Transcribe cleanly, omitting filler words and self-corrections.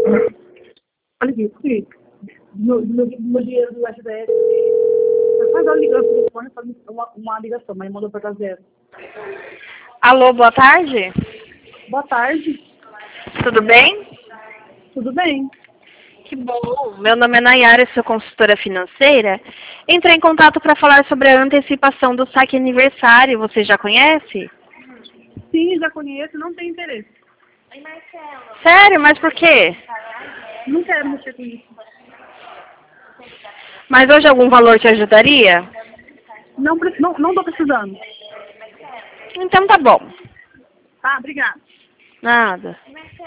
Olha aqui, Felipe, do meu dinheiro do SDS, faz a ligação do telefone, faz uma ligação, mas mandou para zero. Alô, boa tarde. Boa tarde, Tudo bem? tudo bem? Que bom. Meu nome é Nayara, sou consultora financeira. Entrei em contato para falar sobre a antecipação do saque aniversário. Você já conhece? Sim, já conheço, não tenho interesse. Sério? Mas por quê? Não quero mexer com isso. Mas hoje algum valor te ajudaria? Não tô precisando. Então tá bom. Tá, obrigada. Nada.